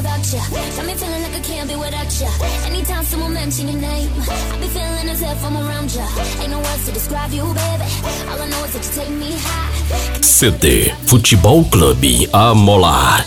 about you. Got me feeling like I can't be without you. Anytime someone mention your name, I be feeling as if I'm around you. Ain't no words to describe you, baby. All I know is that you take me high. CD Futebol Clube Amolar.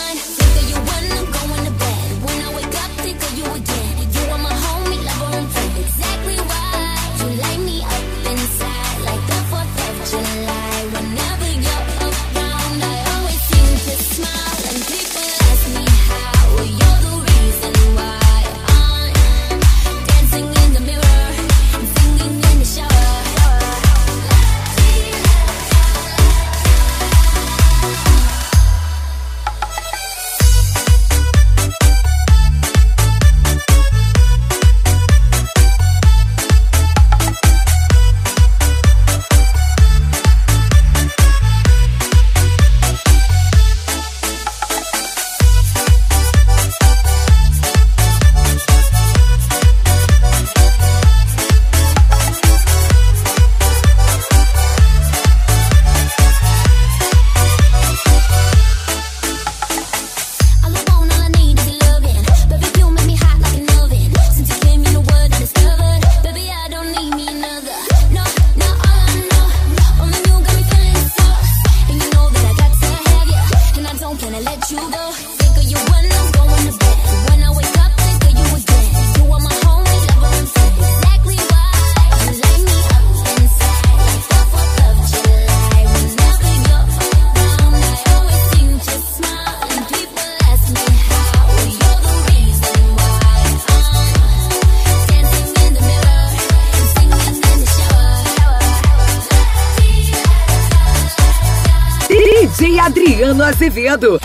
Adriano Azevedo.